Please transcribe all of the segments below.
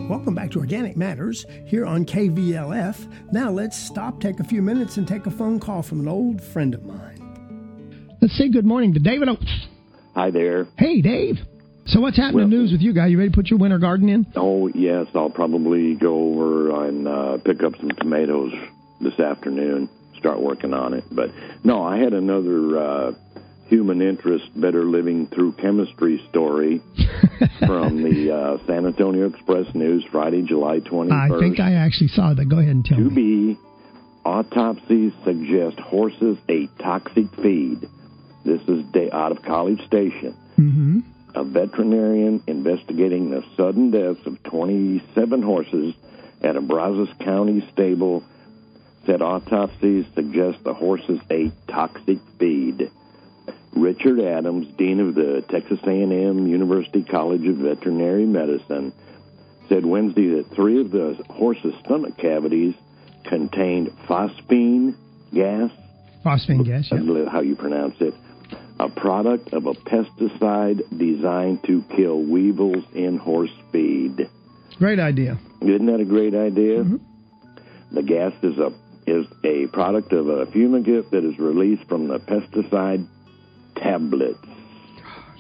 Welcome back to Organic Matters here on KVLF. Now let's stop, take a few minutes, and take a phone call from an old friend of mine. Let's say good morning to David Oates. Hi there. Hey, Dave. So what's happening in the news with you, guy? You ready to put your winter garden in? Oh, yes. I'll probably go over and pick up some tomatoes this afternoon, start working on it. But, no, I had another human interest, better living through chemistry story from the San Antonio Express News, Friday, July 21st. I think I actually saw that. Go ahead and tell me. Autopsies suggest horses ate toxic feed. This is out of College Station. Mm-hmm. A veterinarian investigating the sudden deaths of 27 horses at a Brazos County stable said autopsies suggest the horses ate toxic feed. Richard Adams, dean of the Texas A&M University College of Veterinary Medicine, said Wednesday that 3 of the horses' stomach cavities contained phosphine gas. Phosphine gas, yeah. How you pronounce it. A product of a pesticide designed to kill weevils in horse feed. Great idea. Isn't that a great idea? Mm-hmm. The gas is a product of a fumigant that is released from the pesticide tablets. Gosh.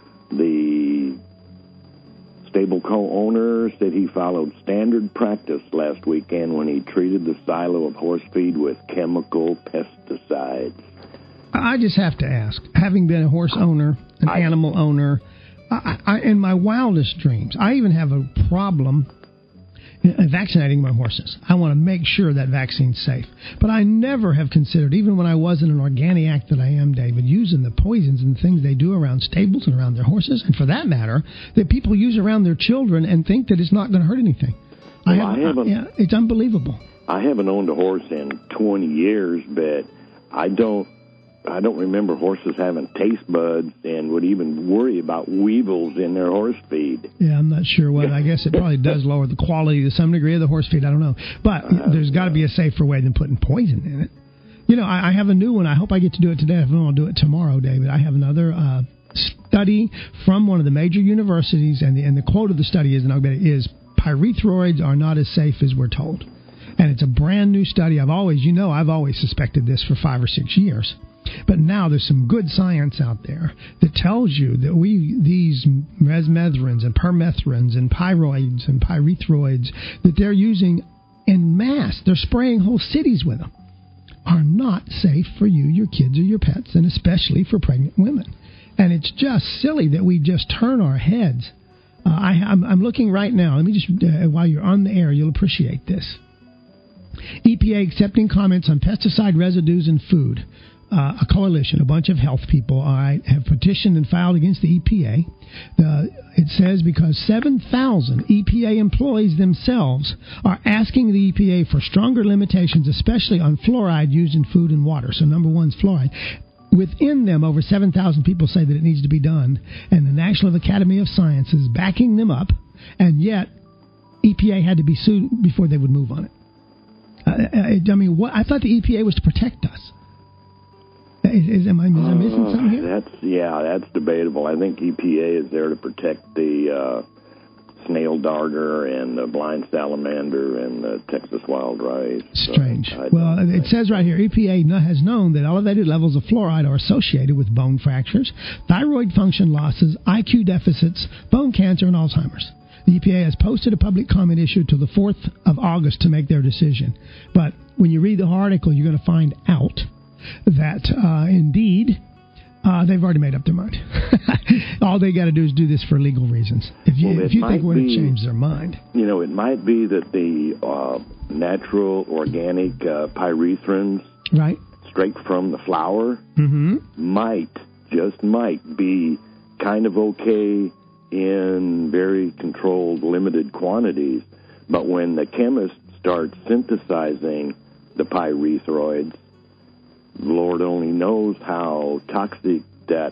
The stable co-owner said he followed standard practice last weekend when he treated the silo of horse feed with chemical pesticides. I just have to ask, having been a horse owner, an animal owner, I, in my wildest dreams, I even have a problem vaccinating my horses. I want to make sure that vaccine's safe. But I never have considered, even when I wasn't an organic that I am, David, using the poisons and things they do around stables and around their horses, and for that matter, that people use around their children and think that it's not going to hurt anything. It's unbelievable. I haven't owned a horse in 20 years, but I don't remember horses having taste buds and would even worry about weevils in their horse feed. Yeah, I'm not sure what. I guess it probably does lower the quality to some degree of the horse feed. I don't know. But there's got to be a safer way than putting poison in it. You know, I have a new one. I hope I get to do it today. If not, I'll do it tomorrow, David. I have another study from one of the major universities, and the quote of the study is pyrethroids are not as safe as we're told. And it's a brand new study. I've always suspected this for 5 or 6 years. But now there's some good science out there that tells you that these resmethrins and permethrins and pyroids and pyrethroids that they're using en masse, they're spraying whole cities with them, are not safe for you, your kids, or your pets, and especially for pregnant women. And it's just silly that we just turn our heads. I'm looking right now. Let me just, while you're on the air, you'll appreciate this. EPA accepting comments on pesticide residues in food. A coalition, a bunch of health people, have petitioned and filed against the EPA. It says because 7,000 EPA employees themselves are asking the EPA for stronger limitations, especially on fluoride used in food and water. So number one is fluoride. Within them, over 7,000 people say that it needs to be done, and the National Academy of Sciences is backing them up, and yet EPA had to be sued before they would move on it. I thought the EPA was to protect us. Am I missing something here? That's debatable. I think EPA is there to protect the snail darter and the blind salamander and the Texas wild rice. Strange. It says right here, EPA has known that elevated levels of fluoride are associated with bone fractures, thyroid function losses, IQ deficits, bone cancer, and Alzheimer's. The EPA has posted a public comment issue till the 4th of August to make their decision. But when you read the article, you're going to find out that, indeed, they've already made up their mind. All they got to do is do this for legal reasons. If you think we're going to change their mind. You know, it might be that the natural, organic pyrethrins, right, straight from the flower, might be kind of okay in very controlled, limited quantities. But when the chemists start synthesizing the pyrethroids, Lord only knows how toxic that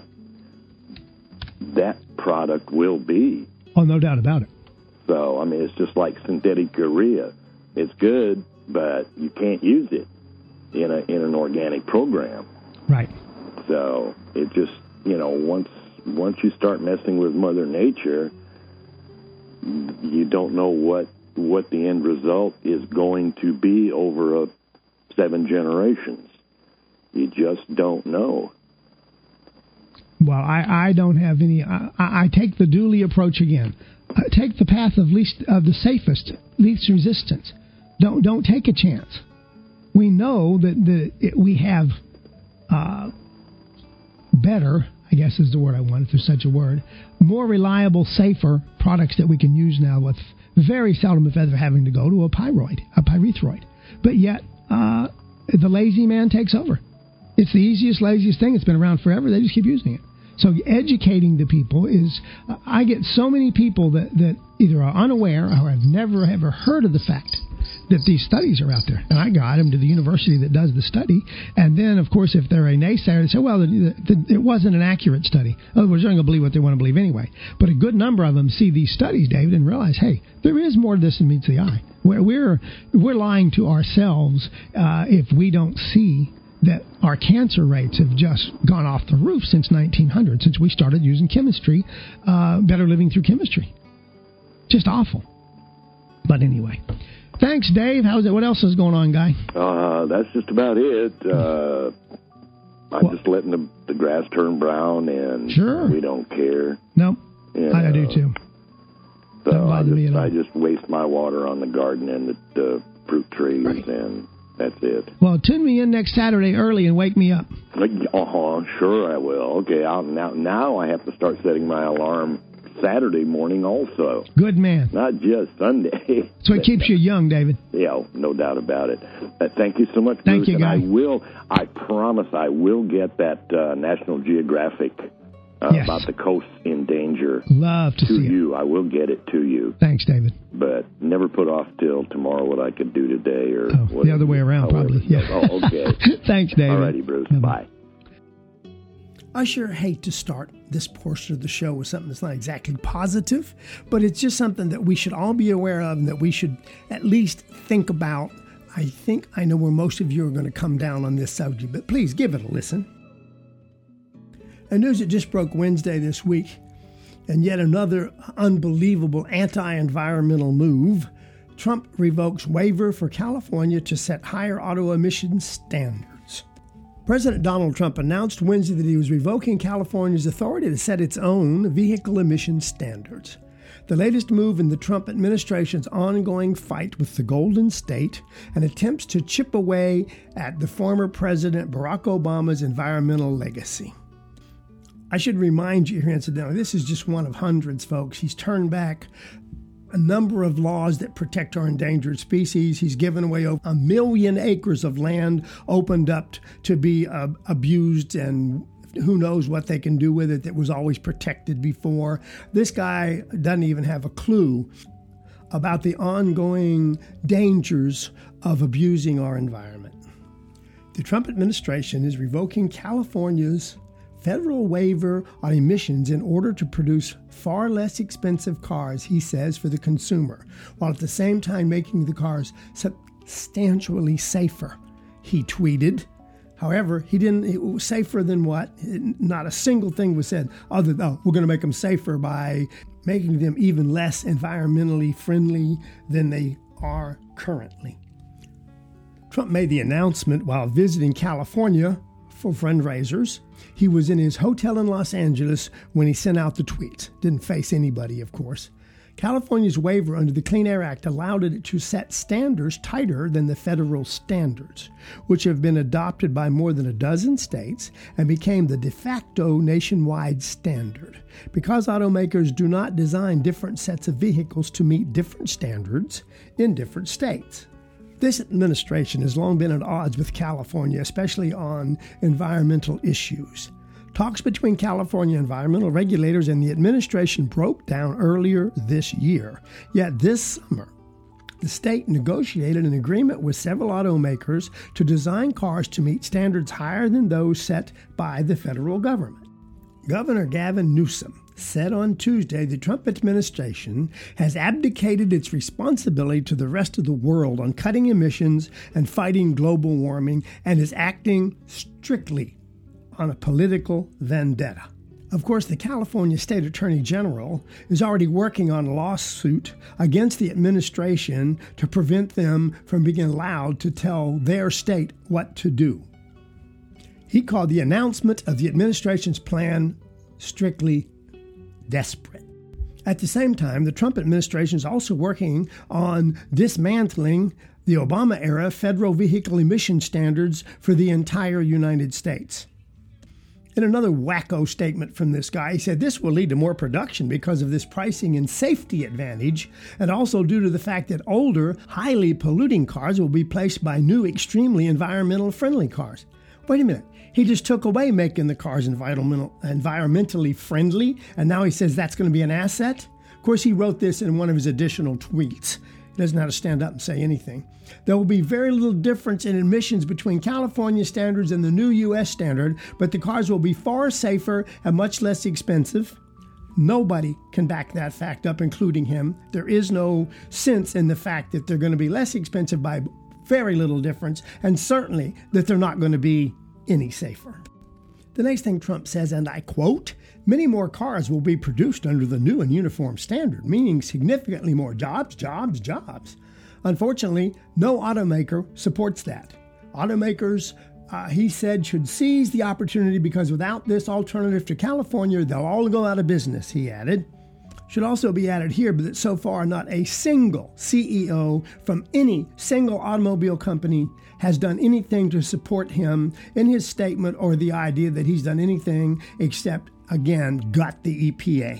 product will be. Oh, no doubt about it. So, I mean, it's just like synthetic urea. It's good, but you can't use it in an organic program. Right. So, it just, once you start messing with Mother Nature, you don't know what the end result is going to be over 7 generations. You just don't know. Well, I don't have any. I take the Dooley approach again. Take the path of the safest, least resistance. Don't take a chance. We know that we have better, I guess is the word I want, if there's such a word, more reliable, safer products that we can use now with very seldom, if ever, having to go to a pyrethroid. But yet, the lazy man takes over. It's the laziest thing. It's been around forever. They just keep using it. So educating the people is, I get so many people that either are unaware or have never ever heard of the fact that these studies are out there. And I got them to the university that does the study. And then, of course, if they're a naysayer, they say, well, it wasn't an accurate study. Otherwise, they're going to believe what they want to believe anyway. But a good number of them see these studies, David, and realize, hey, there is more to this than meets the eye. We're lying to ourselves if we don't see that our cancer rates have just gone off the roof since 1900, since we started using chemistry, better living through chemistry. Just awful. But anyway, thanks, Dave. How's it? What else is going on, Guy? That's just about it. I'm just letting the grass turn brown, and sure, we don't care. Nope, I do too. So I just waste my water on the garden and the fruit trees, right. And that's it. Well, tune me in next Saturday early and wake me up. Sure I will. Okay, now I have to start setting my alarm Saturday morning also. Good man. Not just Sunday. So it keeps you young, David. Yeah, no doubt about it. Thank you so much, Bruce. Thank you, Guy. I promise I will get that National Geographic yes. about the coast in danger. Love to see you. I will get it to you. Thanks, David. But never put off till tomorrow what I could do today. Or the other way around, probably. Yeah. Oh, okay. Thanks, David. All righty, Bruce. Bye. I sure hate to start this portion of the show with something that's not exactly positive, but it's just something that we should all be aware of and that we should at least think about. I think I know where most of you are going to come down on this subject, but please give it a listen. A news that just broke Wednesday this week, and yet another unbelievable anti-environmental move. Trump revokes waiver for California to set higher auto emissions standards. President Donald Trump announced Wednesday that he was revoking California's authority to set its own vehicle emission standards. The latest move in the Trump administration's ongoing fight with the Golden State and attempts to chip away at the former President Barack Obama's environmental legacy. I should remind you here, incidentally, this is just one of hundreds, folks. He's turned back a number of laws that protect our endangered species. He's given away over 1 million acres of land opened up to be abused, and who knows what they can do with it that was always protected before. This guy doesn't even have a clue about the ongoing dangers of abusing our environment. The Trump administration is revoking California's federal waiver on emissions in order to produce far less expensive cars, he says, for the consumer, while at the same time making the cars substantially safer, he tweeted. However, it was safer than what? Not a single thing was said other than, we're going to make them safer by making them even less environmentally friendly than they are currently. Trump made the announcement while visiting California for fundraisers. He was in his hotel in Los Angeles when he sent out the tweet. Didn't face anybody, of course. California's waiver under the Clean Air Act allowed it to set standards tighter than the federal standards, which have been adopted by more than a dozen states and became the de facto nationwide standard. Because automakers do not design different sets of vehicles to meet different standards in different states. This administration has long been at odds with California, especially on environmental issues. Talks between California environmental regulators and the administration broke down earlier this year. Yet this summer, the state negotiated an agreement with several automakers to design cars to meet standards higher than those set by the federal government. Governor Gavin Newsom said on Tuesday the Trump administration has abdicated its responsibility to the rest of the world on cutting emissions and fighting global warming and is acting strictly on a political vendetta. Of course, the California State Attorney General is already working on a lawsuit against the administration to prevent them from being allowed to tell their state what to do. He called the announcement of the administration's plan strictly desperate. At the same time, the Trump administration is also working on dismantling the Obama-era federal vehicle emission standards for the entire United States. In another wacko statement from this guy, he said this will lead to more production because of this pricing and safety advantage, and also due to the fact that older, highly polluting cars will be replaced by new, extremely environmental-friendly cars. Wait a minute. He just took away making the cars environmentally friendly, and now he says that's going to be an asset? Of course, he wrote this in one of his additional tweets. He doesn't know how to stand up and say anything. There will be very little difference in emissions between California standards and the new U.S. standard, but the cars will be far safer and much less expensive. Nobody can back that fact up, including him. There is no sense in the fact that they're going to be less expensive by very little difference, and certainly that they're not going to be any safer. The next thing Trump says, and I quote, "Many more cars will be produced under the new and uniform standard, meaning significantly more jobs. Unfortunately, no automaker supports that. Automakers, he said, should seize the opportunity because without this alternative to California, they'll all go out of business," he added. Should also be added here, but that so far not a single CEO from any single automobile company has done anything to support him in his statement or the idea that he's done anything except, again, gut the EPA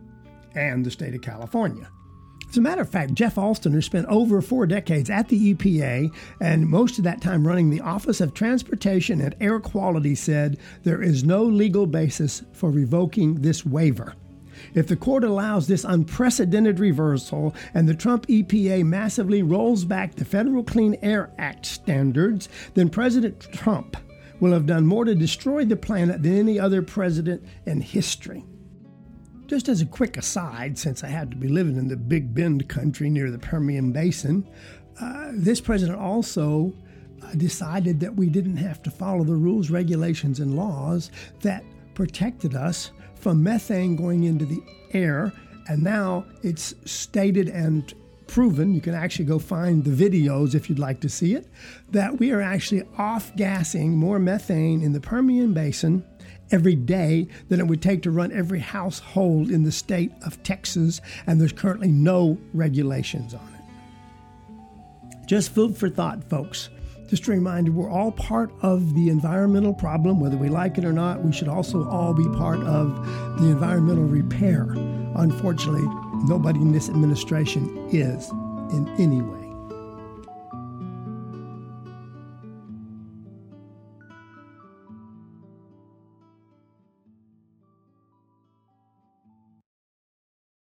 and the state of California. As a matter of fact, Jeff Alston, who spent over 4 decades at the EPA and most of that time running the Office of Transportation and Air Quality, said there is no legal basis for revoking this waiver. If the court allows this unprecedented reversal and the Trump EPA massively rolls back the Federal Clean Air Act standards, then President Trump will have done more to destroy the planet than any other president in history. Just as a quick aside, since I had to be living in the Big Bend country near the Permian Basin, this president also decided that we didn't have to follow the rules, regulations, and laws that protected us from methane going into the air, and now it's stated and proven, you can actually go find the videos if you'd like to see it, that we are actually off-gassing more methane in the Permian Basin every day than it would take to run every household in the state of Texas, and there's currently no regulations on it. Just food for thought, folks. Just a reminder, we're all part of the environmental problem, whether we like it or not. We should also all be part of the environmental repair. Unfortunately, nobody in this administration is in any way.